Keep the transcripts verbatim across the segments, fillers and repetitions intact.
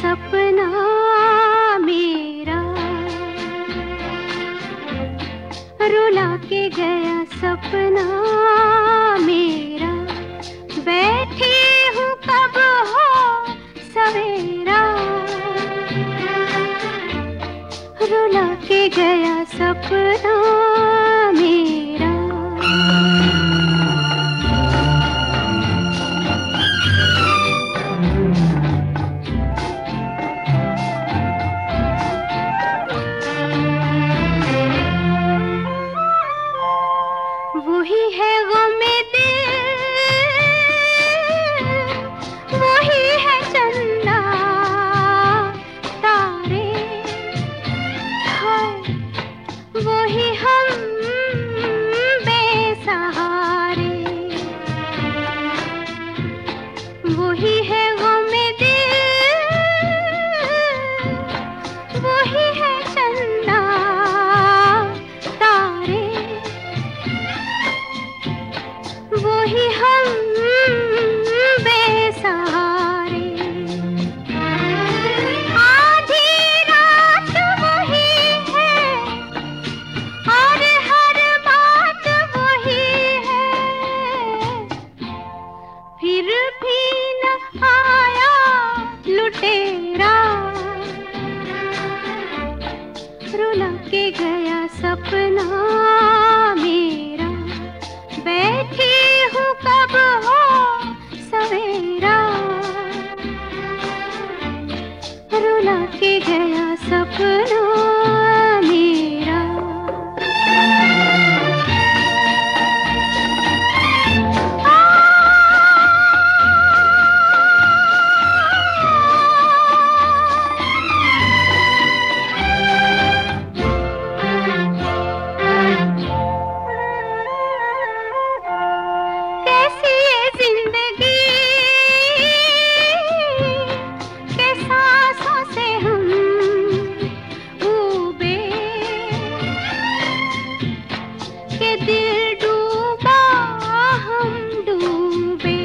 सपना मेरा, रुला के गया सपना मेरा। बैठी हूँ कब हो सवेरा, रुला के गया सपना मेरा। वही है गमे दिल, वही है चंदा तारे, हाय वही हम बेसहारे। वही है गमे दिल, वही है चंदा तारे, वही हम बेसहारे। आधी रात वही है और हर बात वही है, फिर भी न आया लुटेरा, रुला के गया सपना मेरा। बैठी हूँ कब हो सवेरा, रुला के गया सपना मेरा। दिल डूबा हम डूबे,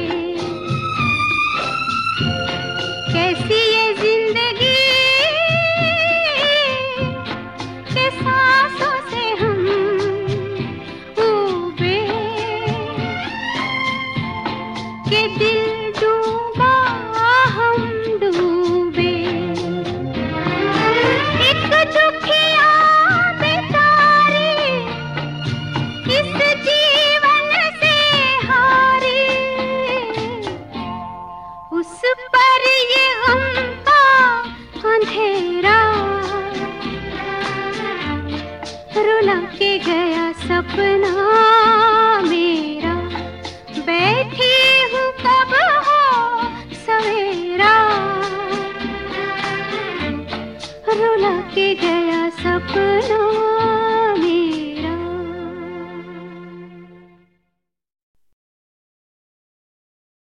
कैसी ये जिंदगी के सांसों से हम डूबे, के दिल डूबा हम डूबे। एक दुखिया बेचारी इस जीवन से हारी, उस पर ये गम का अंधेरा, रुला के गया सपना मेरा। बैठी हूँ कब हो सवेरा, रुला के गया सपना